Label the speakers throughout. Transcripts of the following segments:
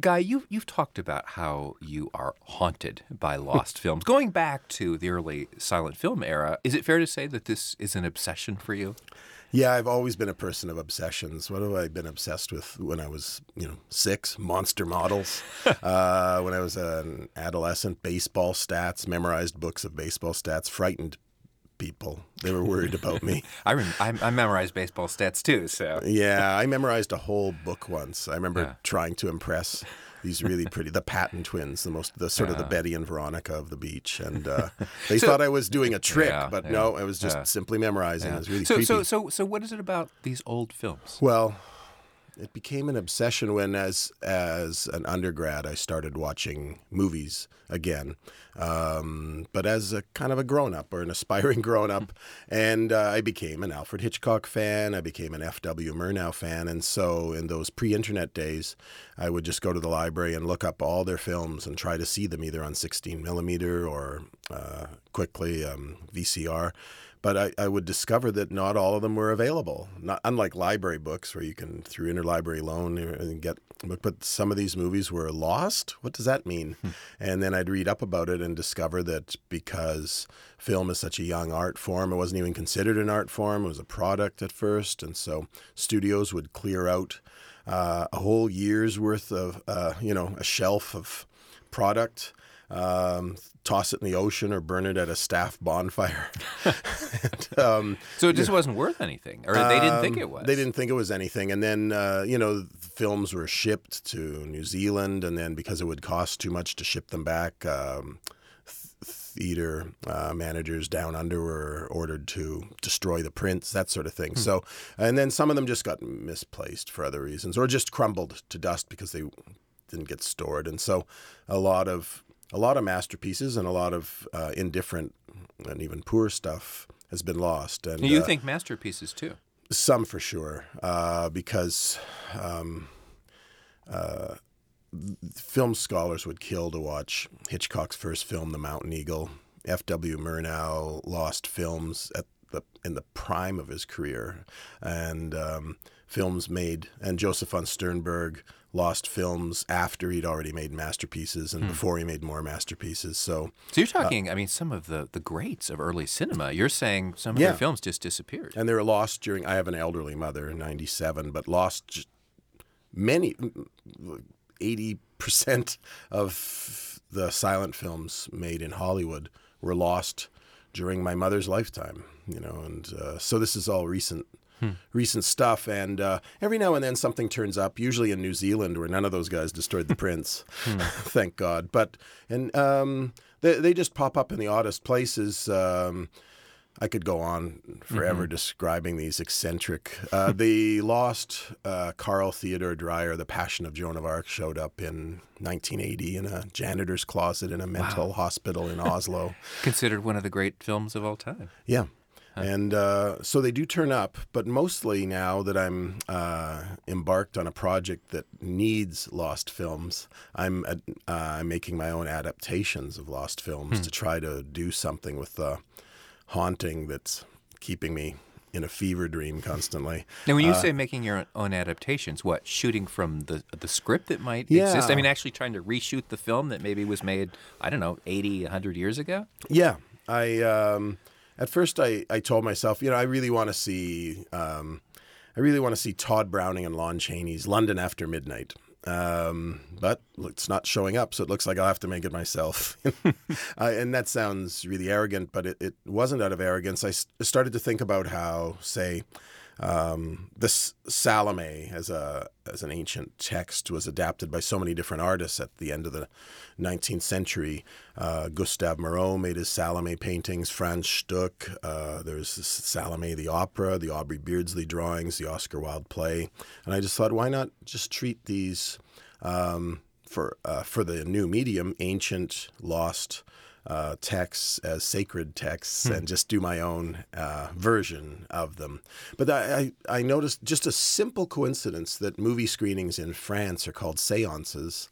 Speaker 1: Guy, you've talked about how you are haunted by lost films. Going back to the early silent film era, is it fair to say that this is an obsession for you?
Speaker 2: Yeah, I've always been a person of obsessions. What have I been obsessed with when I was, 6? Monster models. When I was an adolescent, baseball stats, memorized books of baseball stats, frightened people. They were worried about me.
Speaker 1: I memorized baseball stats too, so.
Speaker 2: Yeah, I memorized a whole book once. I remember trying to impress these really pretty, the Patton twins, the Betty and Veronica of the beach. And they thought I was doing a trick, but no, I was just simply memorizing. It was really creepy.
Speaker 1: So what is it about these old films?
Speaker 2: Well, it became an obsession when, as an undergrad, I started watching movies again, but as a kind of a grown-up or an aspiring grown-up, and I became an Alfred Hitchcock fan, I became an F.W. Murnau fan, and so in those pre-internet days, I would just go to the library and look up all their films and try to see them either on 16 millimeter or quickly VCR. But I would discover that not all of them were available. Not unlike library books, where you can through interlibrary loan and get. But some of these movies were lost. What does that mean? And then I'd read up about it and discover that because film is such a young art form, it wasn't even considered an art form. It was a product at first, and so studios would clear out a whole year's worth of a shelf of product. Toss it in the ocean or burn it at a staff bonfire.
Speaker 1: So it just wasn't worth anything, or they didn't think it was.
Speaker 2: They didn't think it was anything. And then, films were shipped to New Zealand, and then because it would cost too much to ship them back, theater managers down under were ordered to destroy the prints, that sort of thing. So, and then some of them just got misplaced for other reasons, or just crumbled to dust because they didn't get stored. And so a lot of masterpieces and a lot of indifferent and even poor stuff has been lost. And
Speaker 1: you think masterpieces too?
Speaker 2: Some for sure, because film scholars would kill to watch Hitchcock's first film, The Mountain Eagle. F.W. Murnau lost films in the prime of his career, and films made, and Joseph von Sternberg lost films after he'd already made masterpieces and before he made more masterpieces. So
Speaker 1: you're talking, some of the greats of early cinema. You're saying some of their films just disappeared.
Speaker 2: And they were lost during, I have an elderly mother in 97, but lost many, 80% of the silent films made in Hollywood were lost during my mother's lifetime, and so this is all recent stuff, and every now and then something turns up, usually in New Zealand, where none of those guys destroyed the prints, thank God. But they just pop up in the oddest places. I could go on forever describing these eccentric. The lost Carl Theodor Dreyer, The Passion of Joan of Arc, showed up in 1980 in a janitor's closet in a mental hospital in Oslo.
Speaker 1: Considered one of the great films of all time.
Speaker 2: Yeah. And so they do turn up, but mostly now that I'm embarked on a project that needs lost films, I'm making my own adaptations of lost films to try to do something with the haunting that's keeping me in a fever dream constantly.
Speaker 1: Now, when you say making your own adaptations, what, shooting from the script that might exist? Actually trying to reshoot the film that maybe was made, 80, 100 years ago?
Speaker 2: Yeah. At first, I told myself, I really want to see Todd Browning and Lon Chaney's London After Midnight. But it's not showing up, so it looks like I'll have to make it myself. And that sounds really arrogant, but it wasn't out of arrogance. I started to think about how, say, this Salome as an ancient text was adapted by so many different artists at the end of the 19th century. Gustave Moreau made his Salome paintings, Franz Stuck, there's Salome the opera, the Aubrey Beardsley drawings, the Oscar Wilde play. And I just thought, why not just treat these, for the new medium, ancient, lost texts as sacred texts and just do my own version of them. But I noticed just a simple coincidence that movie screenings in France are called séances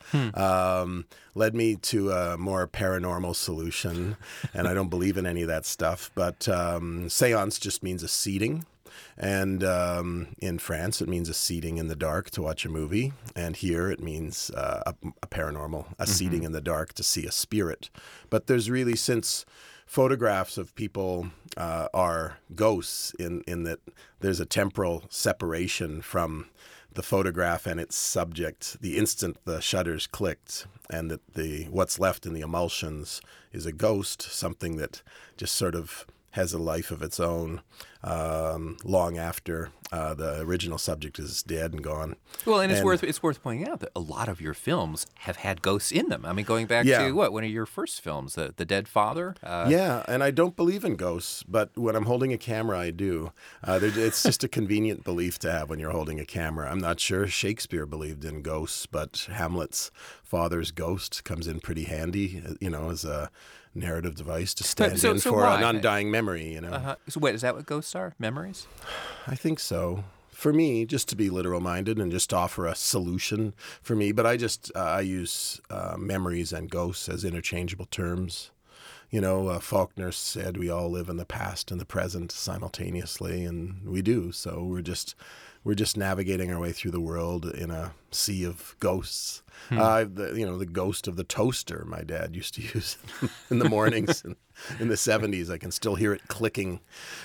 Speaker 2: led me to a more paranormal solution. And I don't believe in any of that stuff. But séance just means a seating. And in France, it means a seating in the dark to watch a movie. And here it means a paranormal, a seating in the dark to see a spirit. But there's really, since photographs of people are ghosts in that there's a temporal separation from the photograph and its subject the instant the shutters clicked, and that what's left in the emulsions is a ghost, something that just sort of has a life of its own long after the original subject is dead and gone.
Speaker 1: Well, and it's worth pointing out that a lot of your films have had ghosts in them. I mean, going back to one of your first films, The Dead Father.
Speaker 2: Yeah, and I don't believe in ghosts, but when I'm holding a camera, I do. It's just a convenient belief to have when you're holding a camera. I'm not sure Shakespeare believed in ghosts, but Hamlet's father's ghost comes in pretty handy, as a narrative device to stand in for an undying memory,
Speaker 1: So wait, is that what ghosts are? Memories?
Speaker 2: I think so. For me, just to be literal-minded and just offer a solution for me, but I use memories and ghosts as interchangeable terms. Faulkner said we all live in the past and the present simultaneously, and we do. So we're just navigating our way through the world in a sea of ghosts. The ghost of the toaster my dad used to use in the mornings in the 70s. I can still hear it clicking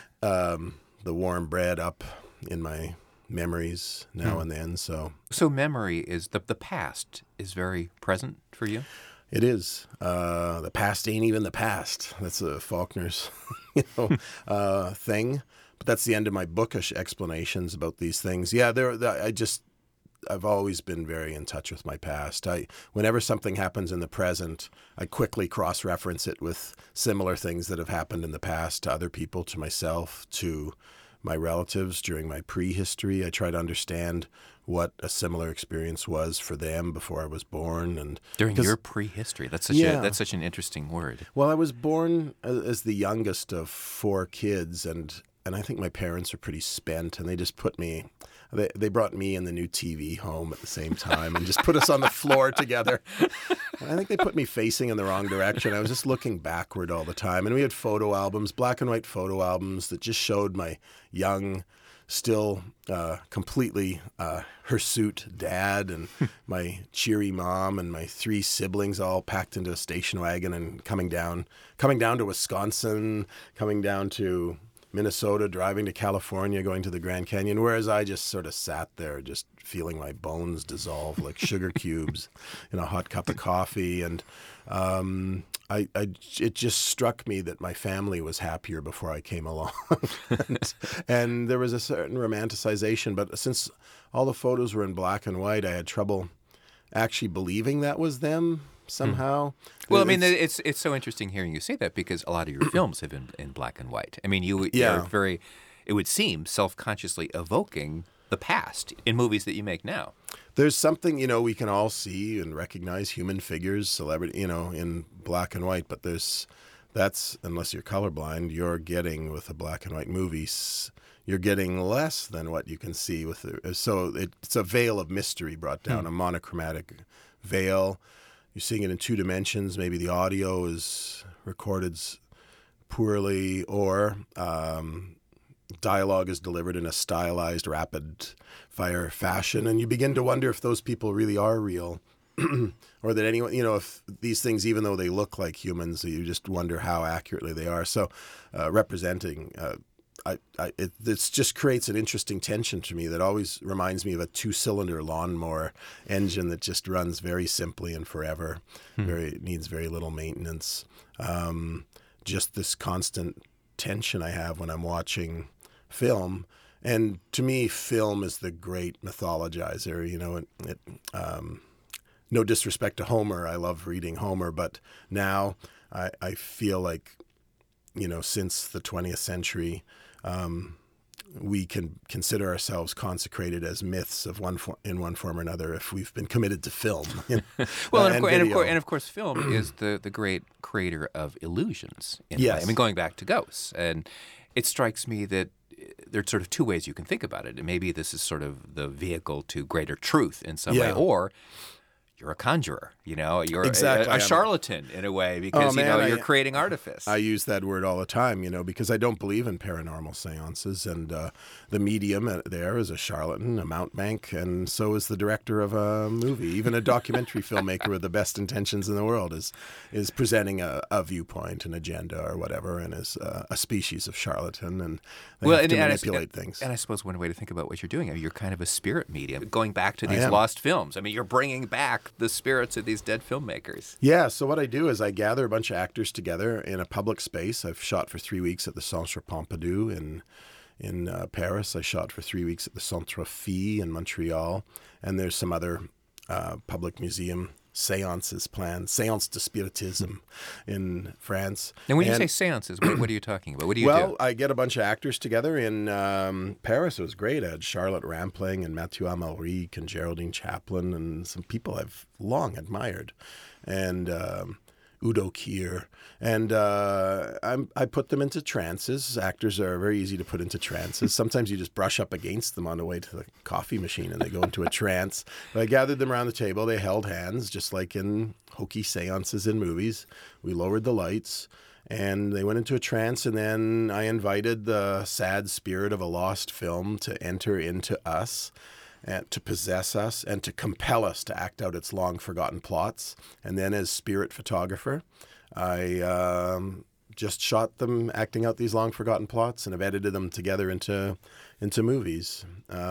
Speaker 2: the warm bread up in my memories now and then. So
Speaker 1: memory is the past is very present for you?
Speaker 2: It is. The past ain't even the past. That's Faulkner's thing. But that's the end of my bookish explanations about these things. Yeah, I've always been very in touch with my past. Whenever something happens in the present, I quickly cross-reference it with similar things that have happened in the past to other people, to myself, to my relatives during my prehistory. I try to understand what a similar experience was for them before I was born. And
Speaker 1: during your prehistory, that's such an interesting word.
Speaker 2: Well, I was born as the youngest of 4 kids, and I think my parents are pretty spent, and they just put me. They brought me and the new TV home at the same time and just put us on the floor together. I think they put me facing in the wrong direction. I was just looking backward all the time. And we had photo albums, black and white photo albums that just showed my young, still completely hirsute dad and my cheery mom and my 3 siblings all packed into a station wagon and coming down to Wisconsin, coming down to Minnesota, driving to California, going to the Grand Canyon, whereas I just sort of sat there just feeling my bones dissolve like sugar cubes in a hot cup of coffee. And it just struck me that my family was happier before I came along. and there was a certain romanticization, but since all the photos were in black and white, I had trouble actually believing that was them somehow.
Speaker 1: Well, I mean, it's so interesting hearing you say that, because a lot of your films have been in black and white. I mean, you're very, it would seem, self-consciously evoking the past in movies that you make now.
Speaker 2: There's something, we can all see and recognize human figures, celebrity, in black and white, but that's, unless you're colorblind, you're getting with a black and white movies, you're getting less than what you can see with so it's a veil of mystery brought down, a monochromatic veil. You're seeing it in 2 dimensions. Maybe the audio is recorded poorly, or dialogue is delivered in a stylized, rapid-fire fashion, and you begin to wonder if those people really are real, or that anyone, if these things, even though they look like humans, you just wonder how accurately they are. So, representing. It just creates an interesting tension to me that always reminds me of a 2-cylinder lawnmower engine that just runs very simply and forever. Needs very little maintenance. Just this constant tension I have when I'm watching film. And to me, film is the great mythologizer. No disrespect to Homer. I love reading Homer, but now I feel like, since the 20th century, we can consider ourselves consecrated as myths in one form or another if we've been committed to film.
Speaker 1: Well, and of course, film is the great creator of illusions.
Speaker 2: Yes.
Speaker 1: I mean, going back to ghosts, and it strikes me that there's sort of 2 ways you can think about it. And maybe this is sort of the vehicle to greater truth in some way, or you're a conjurer, you're
Speaker 2: Exactly.
Speaker 1: a charlatan in a way because, you're creating artifice.
Speaker 2: I use that word all the time, because I don't believe in paranormal seances. And the medium there is a charlatan, a mountebank, and so is the director of a movie. Even a documentary filmmaker with the best intentions in the world is presenting a viewpoint, an agenda or whatever, and is a species of charlatan. And they have to manipulate things.
Speaker 1: And I suppose one way to think about what you're doing, you're kind of a spirit medium, going back to these lost films. I mean, you're bringing back the spirits of these dead filmmakers.
Speaker 2: Yeah, so what I do is I gather a bunch of actors together in a public space. I've shot for 3 weeks at the Centre Pompidou in Paris. I shot for 3 weeks at the Centre Phi in Montreal. And there's some other public museum seances planned, Séance de Spiritisme in France.
Speaker 1: And when you say seances, what are you talking about? What do you do?
Speaker 2: Well, I get a bunch of actors together in Paris. It was great. I had Charlotte Rampling and Mathieu Amalric and Geraldine Chaplin and some people I've long admired. And Udo Kier. And I put them into trances. Actors are very easy to put into trances. Sometimes you just brush up against them on the way to the coffee machine and they go into a trance. But I gathered them around the table. They held hands, just like in hokey seances in movies. We lowered the lights and they went into a trance. And then I invited the sad spirit of a lost film to enter into us, and to possess us and to compel us to act out its long-forgotten plots. And then as spirit photographer, I just shot them acting out these long-forgotten plots and have edited them together into movies.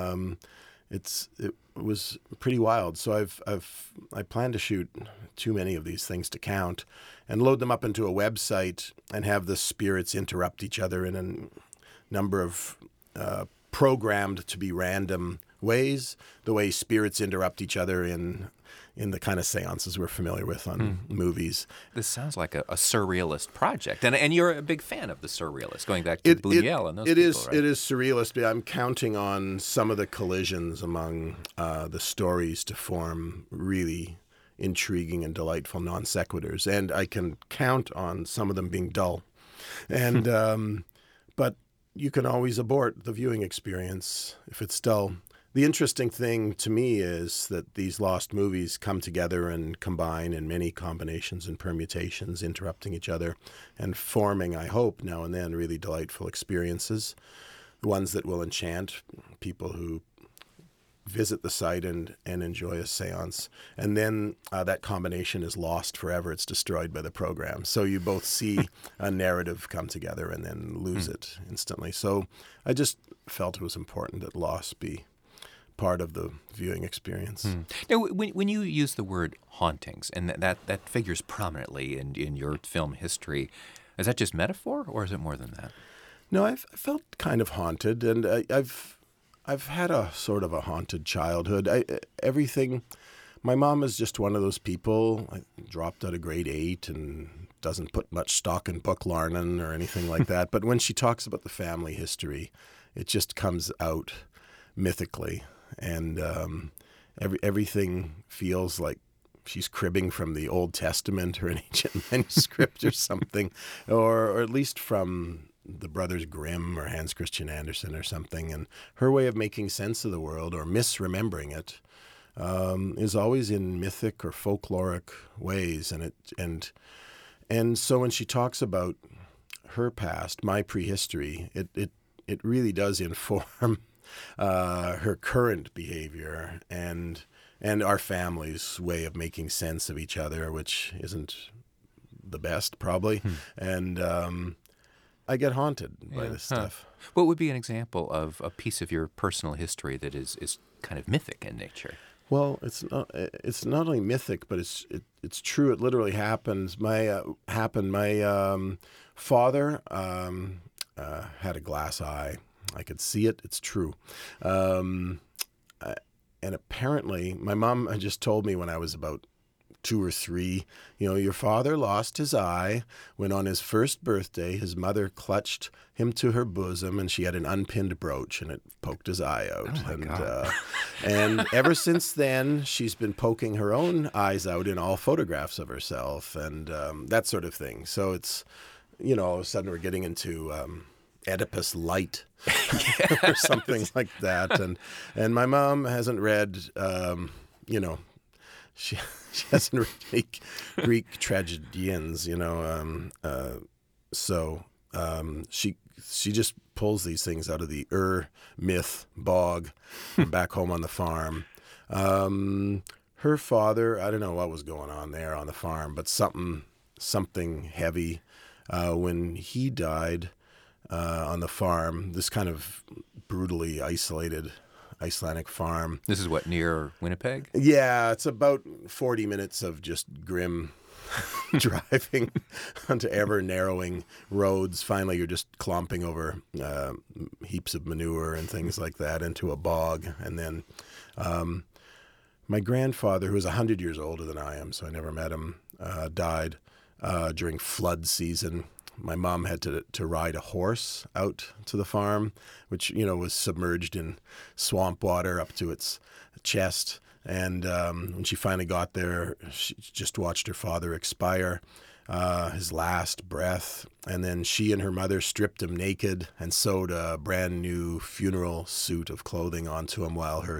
Speaker 2: It was pretty wild. So I plan to shoot too many of these things to count and load them up into a website and have the spirits interrupt each other in a number of programmed to be random ways, the way spirits interrupt each other in the kind of seances we're familiar with on movies.
Speaker 1: This sounds like a surrealist project, and you're a big fan of the surrealists, going back to Buñuel and those people, right?
Speaker 2: It is surrealist, but I'm counting on some of the collisions among the stories to form really intriguing and delightful non sequiturs, and I can count on some of them being dull. And but you can always abort the viewing experience if it's dull. The interesting thing to me is that these lost movies come together and combine in many combinations and permutations, interrupting each other and forming, I hope, now and then really delightful experiences, ones that will enchant people who visit the site and enjoy a seance. And then that combination is lost forever. It's destroyed by the program. So you both see a narrative come together and then lose it instantly. So I just felt it was important that loss be part of the viewing experience.
Speaker 1: Now, when you use the word hauntings, and that figures prominently in your film history, is that just metaphor, or is it more than that?
Speaker 2: No, I've felt kind of haunted, and I've had a sort of a haunted childhood. My mom is just one of those people. I dropped out of grade 8 and doesn't put much stock in book learning or anything like that. But when she talks about the family history, it just comes out mythically. And everything feels like she's cribbing from the Old Testament or an ancient manuscript or something, or at least from the Brothers Grimm or Hans Christian Andersen or something. And her way of making sense of the world or misremembering it is always in mythic or folkloric ways. And so when she talks about her past, my prehistory, it really does inform her current behavior and our family's way of making sense of each other, which isn't the best, probably. And I get haunted by this stuff.
Speaker 1: What would be an example of a piece of your personal history that is kind of mythic in nature?
Speaker 2: Well, it's not only mythic, but it's true. It literally happens. My father had a glass eye. I could see it. It's true. And apparently, my mom had just told me when I was about 2 or 3, your father lost his eye when on his first birthday, his mother clutched him to her bosom and she had an unpinned brooch and it poked his eye out.
Speaker 1: Oh my God.
Speaker 2: And ever since then, she's been poking her own eyes out in all photographs of herself and that sort of thing. So it's, all of a sudden we're getting into Oedipus light or something like that. And my mom hasn't read, she doesn't read Greek tragedians, so she just pulls these things out of the myth bog from back home on the farm. Her father, I don't know what was going on there on the farm, but something heavy. When he died on the farm, this kind of brutally isolated Icelandic farm.
Speaker 1: This is what, near Winnipeg?
Speaker 2: Yeah, it's about 40 minutes of just grim driving onto ever narrowing roads. Finally, you're just clomping over heaps of manure and things like that into a bog. And then my grandfather, who was 100 years older than I am, so I never met him, died during flood season. My mom had to ride a horse out to the farm, which, was submerged in swamp water up to its chest. And when she finally got there, she just watched her father expire, his last breath. And then she and her mother stripped him naked and sewed a brand new funeral suit of clothing onto him while her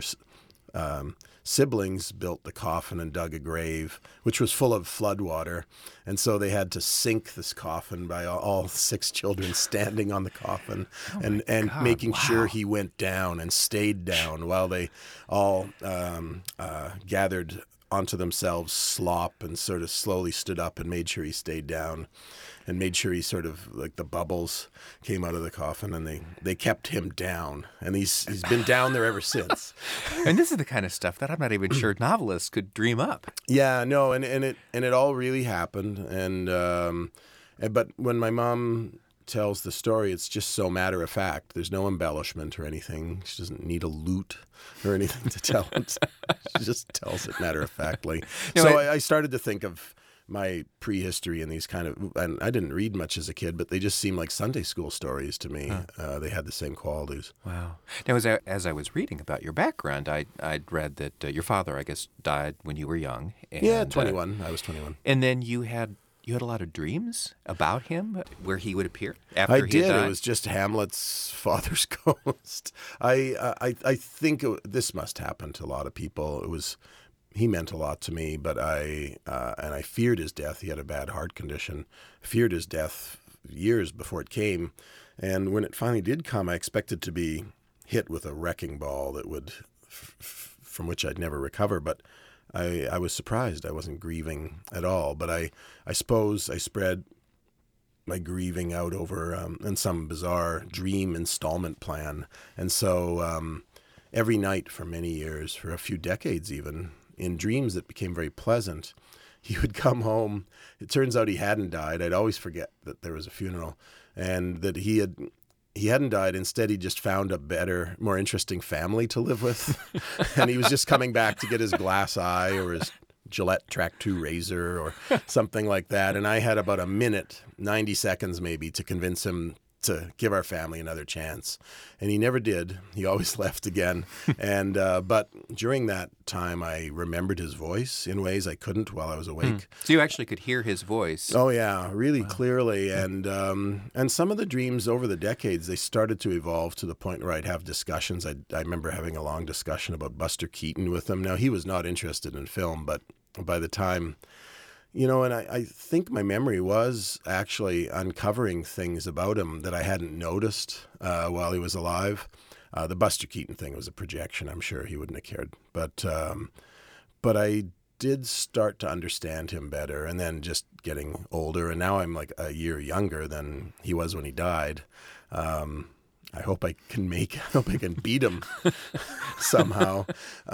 Speaker 2: siblings built the coffin and dug a grave, which was full of flood water. And so they had to sink this coffin by all 6 children standing on the coffin and making sure he went down and stayed down while they all gathered onto themselves slop and sort of slowly stood up and made sure he stayed down and made sure he sort of, like, the bubbles came out of the coffin, and they kept him down. And he's been down there ever since.
Speaker 1: And this is the kind of stuff that I'm not even sure novelists could dream up.
Speaker 2: Yeah, no, and it all really happened. But when my mom tells the story, it's just so matter of fact. There's no embellishment or anything. She doesn't need a lute or anything to tell it. She just tells it matter of factly. No, I started to think of my prehistory and these kind of, and I didn't read much as a kid, but they just seemed like Sunday school stories to me. They had the same qualities.
Speaker 1: Wow. Now, as I was reading about your background, I'd read that your father, I guess, died when you were young. And,
Speaker 2: 21. I was 21.
Speaker 1: And then you had a lot of dreams about him, where he would appear after he
Speaker 2: did.
Speaker 1: died?
Speaker 2: It was just Hamlet's father's ghost. I think this must happen to a lot of people. He meant a lot to me, but I feared his death. He had a bad heart condition. Feared his death years before it came, and when it finally did come, I expected to be hit with a wrecking ball that would, from which I'd never recover. But I was surprised. I wasn't grieving at all. But I suppose I spread my grieving out over in some bizarre dream installment plan, and so every night for many years, for a few decades even, in dreams that became very pleasant, he would come home. It turns out he hadn't died. I'd always forget that there was a funeral and that he hadn't died. Instead, he just found a better, more interesting family to live with. And he was just coming back to get his glass eye or his Gillette Track 2 razor or something like that. And I had about a minute, 90 seconds maybe, to convince him to give our family another chance. And he never did. He always left again. And but during that time, I remembered his voice in ways I couldn't while I was awake.
Speaker 1: So you actually could hear his voice.
Speaker 2: Oh, yeah, really clearly. And some of the dreams over the decades, they started to evolve to the point where I'd have discussions. I remember having a long discussion about Buster Keaton with him. Now, he was not interested in film, but by the time... and I think my memory was actually uncovering things about him that I hadn't noticed while he was alive. The Buster Keaton thing was a projection. I'm sure he wouldn't have cared. But I did start to understand him better, and then just getting older. And now I'm like a year younger than he was when he died. I hope I can beat him somehow.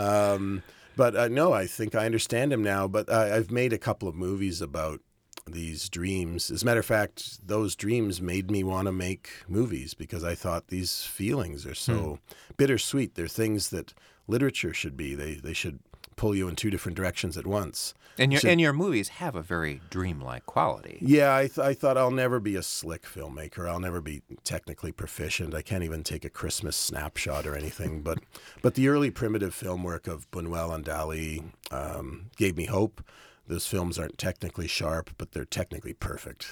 Speaker 2: But no, I think I understand him now. But I've made a couple of movies about these dreams. As a matter of fact, those dreams made me want to make movies because I thought these feelings are so bittersweet. They're things that literature should be. They should pull you in two different directions at once.
Speaker 1: And your movies have a very dreamlike quality.
Speaker 2: Yeah, I thought I'll never be a slick filmmaker. I'll never be technically proficient. I can't even take a Christmas snapshot or anything. But the early primitive film work of Buñuel and Dali gave me hope. Those films aren't technically sharp, but they're technically perfect.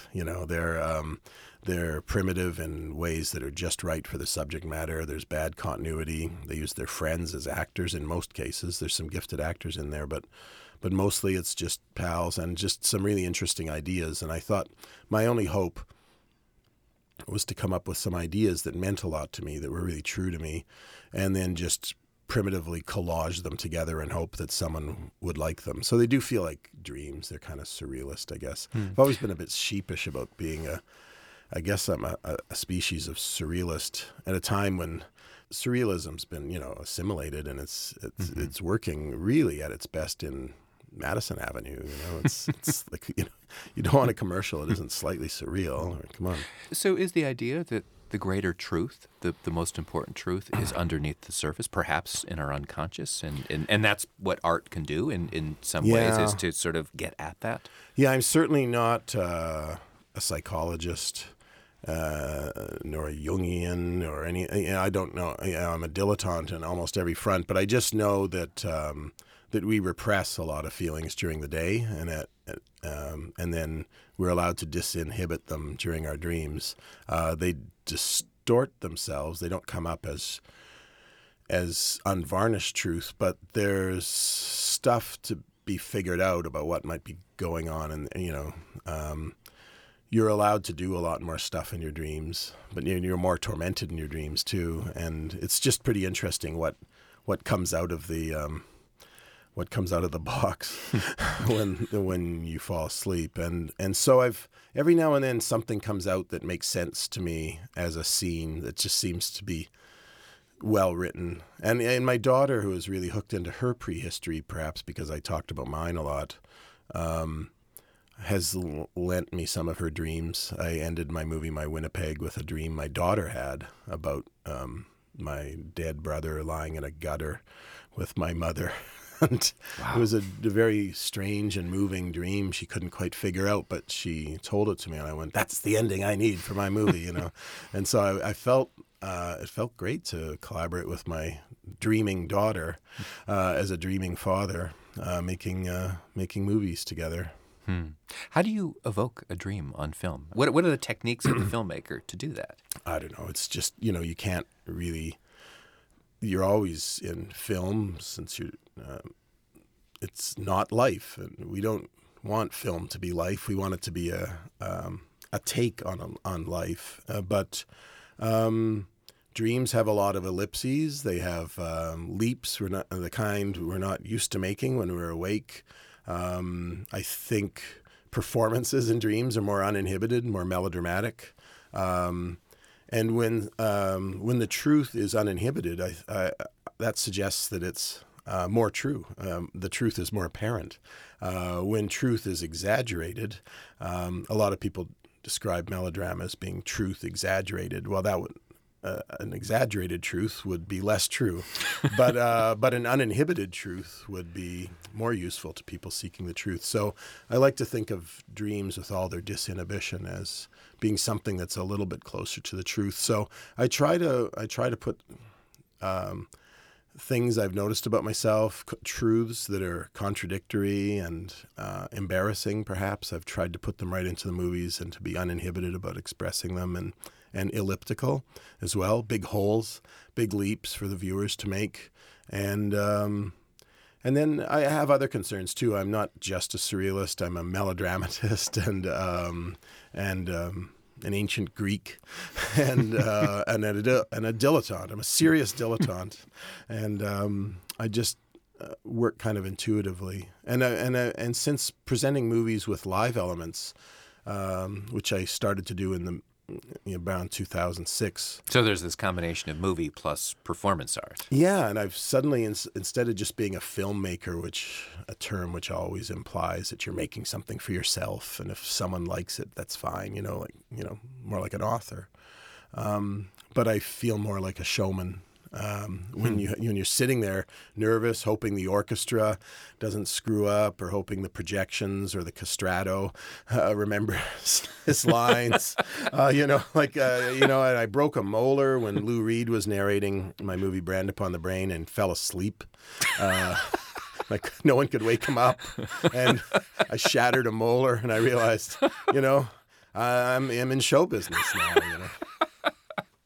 Speaker 2: They're primitive in ways that are just right for the subject matter. There's bad continuity. They use their friends as actors in most cases. There's some gifted actors in there, but but mostly it's just pals and just some really interesting ideas. And I thought my only hope was to come up with some ideas that meant a lot to me, that were really true to me, and then just primitively collage them together and hope that someone would like them. So they do feel like dreams. They're kind of surrealist, I guess. I've always been a bit sheepish about being I guess I'm a species of surrealist at a time when surrealism's been, assimilated, and it's working really at its best in Madison Avenue. It's like, you don't want a commercial that isn't slightly surreal. Come on.
Speaker 1: So is the idea that the greater truth, the most important truth, is underneath the surface, perhaps in our unconscious, and that's what art can do in some ways, is to sort of get at that?
Speaker 2: Yeah, I'm certainly not a psychologist, nor a Jungian or any. I don't know. I'm a dilettante in almost every front, but I just know that that we repress a lot of feelings during the day, and then we're allowed to disinhibit them during our dreams. They distort themselves. They don't come up as unvarnished truth, but there's stuff to be figured out about what might be going on, and you're allowed to do a lot more stuff in your dreams, but you're more tormented in your dreams too. And it's just pretty interesting what comes out of the box when you fall asleep. And so every now and then something comes out that makes sense to me as a scene that just seems to be well written. And my daughter, who is really hooked into her prehistory, perhaps because I talked about mine a lot, has lent me some of her dreams. I ended my movie, My Winnipeg, with a dream my daughter had about my dead brother lying in a gutter with my mother. And It was a very strange and moving dream. She couldn't quite figure out, but she told it to me, and I went, "That's the ending I need for my movie," And so I felt it felt great to collaborate with my dreaming daughter as a dreaming father, making movies together.
Speaker 1: How do you evoke a dream on film? What are the techniques of the filmmaker to do that?
Speaker 2: I don't know. It's just, you can't really. You're always in film since it's not life, and we don't want film to be life. We want it to be a take on life. But dreams have a lot of ellipses. They have leaps. We're not the kind we're not used to making when we're awake. I think performances in dreams are more uninhibited, more melodramatic. And when the truth is uninhibited, that suggests that it's more true. The truth is more apparent. When truth is exaggerated, a lot of people describe melodrama as being truth exaggerated. Well, that would an exaggerated truth would be less true, but an uninhibited truth would be more useful to people seeking the truth. So I like to think of dreams with all their disinhibition as being something that's a little bit closer to the truth. So I try to put things I've noticed about myself, truths that are contradictory and embarrassing, perhaps. I've tried to put them right into the movies and to be uninhibited about expressing them, and elliptical as well, big holes, big leaps for the viewers to make. And then I have other concerns too. I'm not just a surrealist. I'm a melodramatist and an ancient Greek and a dilettante. I'm a serious dilettante, and I just work kind of intuitively. And since presenting movies with live elements, which I started to do in around 2006.
Speaker 1: So there's this combination of movie plus performance art.
Speaker 2: Yeah, and I've suddenly, instead of just being a filmmaker, a term which always implies that you're making something for yourself, and if someone likes it, that's fine. More like an author. But I feel more like a showman. When you're sitting there nervous, hoping the orchestra doesn't screw up, or hoping the projections or the castrato remembers his lines, and I broke a molar when Lou Reed was narrating my movie Brand Upon the Brain and fell asleep. Like no one could wake him up, and I shattered a molar, and I realized, I'm in show business now.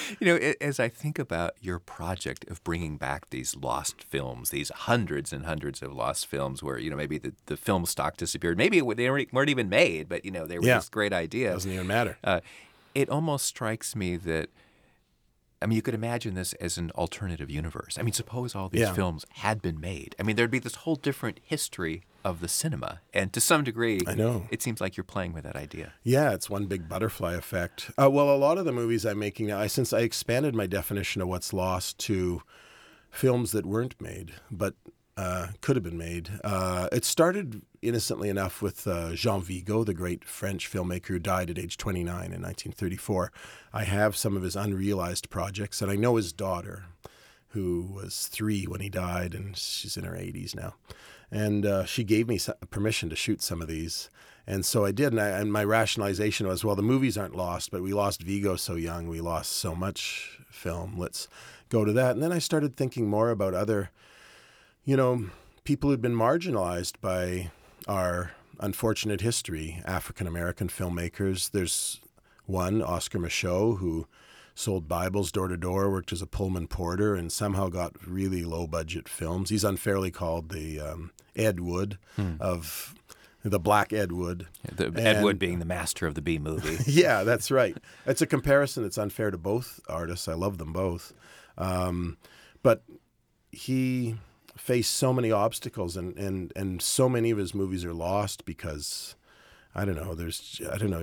Speaker 1: As I think about your project of bringing back these lost films, these hundreds and hundreds of lost films where, maybe the film stock disappeared. Maybe they weren't even made, but, they were this great idea.
Speaker 2: Doesn't even matter.
Speaker 1: It almost strikes me that, you could imagine this as an alternative universe. Suppose all these films had been made. There'd be this whole different history of the cinema. And to some degree,
Speaker 2: I know.
Speaker 1: It seems like you're playing with that idea.
Speaker 2: Yeah, it's one big butterfly effect. Well, a lot of the movies I'm making now, since I expanded my definition of what's lost to films that weren't made, but could have been made. It started innocently enough with Jean Vigo, the great French filmmaker who died at age 29 in 1934. I have some of his unrealized projects, and I know his daughter, who was 3 when he died, and she's in her 80s now. And she gave me permission to shoot some of these. And so I did, and my rationalization was, well, the movies aren't lost, but we lost Vigo so young, we lost so much film. Let's go to that. And then I started thinking more about other people who'd been marginalized by our unfortunate history, African-American filmmakers. There's one, Oscar Michaud, who sold Bibles door to door, worked as a Pullman porter, and somehow got really low-budget films. He's unfairly called the Ed Wood of the Black Ed Wood.
Speaker 1: Ed Wood being the master of the B movie.
Speaker 2: Yeah, that's right. It's a comparison that's unfair to both artists. I love them both. But he faced so many obstacles, and so many of his movies are lost because there's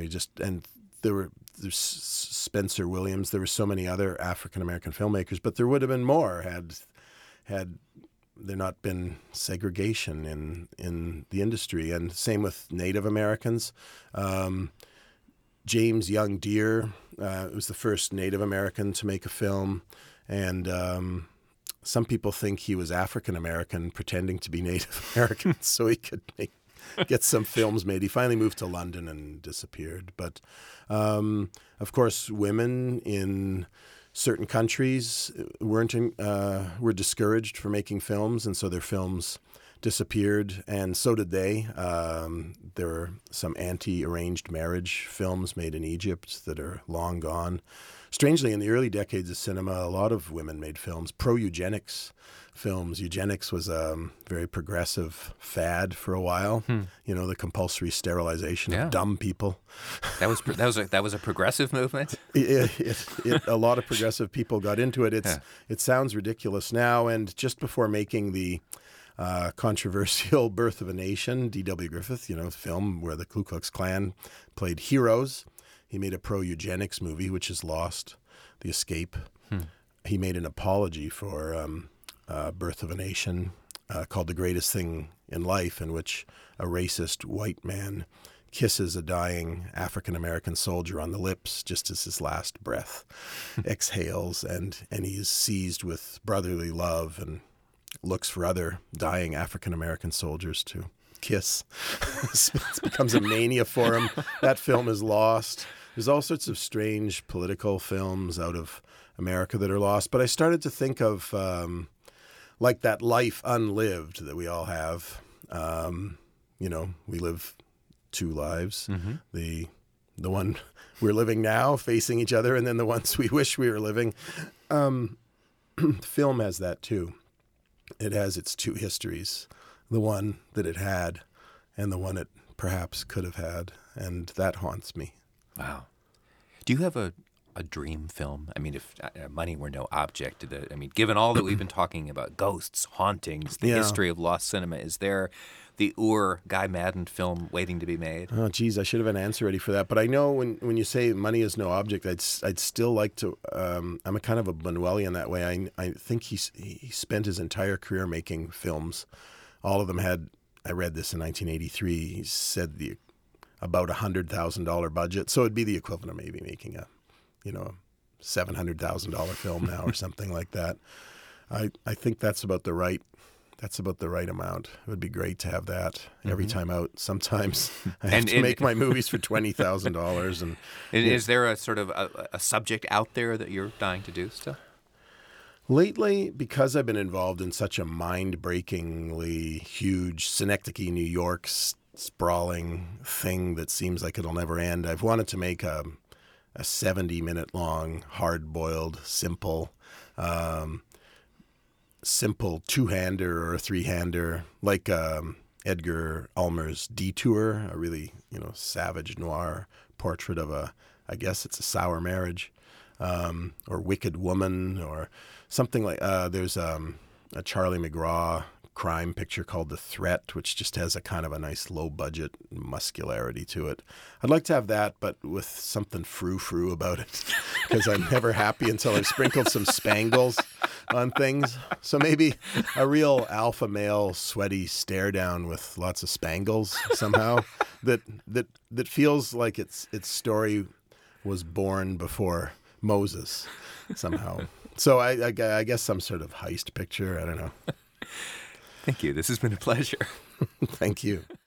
Speaker 2: Spencer Williams. There were so many other African American filmmakers, but there would have been more had there not been segregation in the industry. And same with Native Americans. James Young Deere was the first Native American to make a film, and some people think he was African American pretending to be Native American so he could get some films made. He finally moved to London and disappeared. But of course, women in certain countries were discouraged for making films, and so their films disappeared, and so did they. There were some anti-arranged marriage films made in Egypt that are long gone. Strangely, in the early decades of cinema, a lot of women made films, pro-eugenics films. Eugenics was a very progressive fad for a while. The compulsory sterilization of dumb people.
Speaker 1: That was a progressive movement.
Speaker 2: A lot of progressive people got into it. It sounds ridiculous now. And just before making the controversial Birth of a Nation, D.W. Griffith, film where the Ku Klux Klan played heroes, he made a pro-eugenics movie, which is lost, The Escape. He made an apology for Birth of a Nation called The Greatest Thing in Life, in which a racist white man kisses a dying African-American soldier on the lips just as his last breath exhales, and he is seized with brotherly love and looks for other dying African-American soldiers to kiss. It becomes a mania for him. That film is lost. There's all sorts of strange political films out of America that are lost. But I started to think of like that life unlived that we all have. We live 2 lives. The one we're living now, facing each other, and then the ones we wish we were living. Film has that too. It has its 2 histories, the one that it had and the one it perhaps could have had, and that haunts me.
Speaker 1: Wow. Do you have a dream film? If money were no object, given all that we've been talking about, ghosts, hauntings, the history of lost cinema, is there the Guy Maddin film waiting to be made?
Speaker 2: Oh, geez, I should have an answer ready for that. But I know when you say money is no object, I'd still like to. I'm a kind of a Buñuelian that way. I think he spent his entire career making films. All of them had. I read this in 1983. He said about $100,000 budget, so it'd be the equivalent of maybe making a $700,000 film now or something like that. I think that's about the right amount. It would be great to have that every time out. Sometimes I have to make my movies for $20,000. And
Speaker 1: is there a sort of a subject out there that you're dying to do still?
Speaker 2: Lately, because I've been involved in such a mind-breakingly huge Synecdoche, New York sprawling thing that seems like it'll never end, I've wanted to make a a 70-minute long, hard-boiled, simple two-hander or a three-hander, like Edgar Ulmer's Detour, a really, savage noir portrait of I guess it's a sour marriage, or Wicked Woman, or something like, there's a Charlie McGraw crime picture called The Threat, which just has a kind of a nice low-budget muscularity to it. I'd like to have that, but with something frou-frou about it, because I'm never happy until I've sprinkled some spangles on things. So maybe a real alpha male sweaty stare down with lots of spangles somehow that feels like its story was born before Moses somehow. So I guess some sort of heist picture. I don't know.
Speaker 1: Thank you. This has been a pleasure.
Speaker 2: Thank you.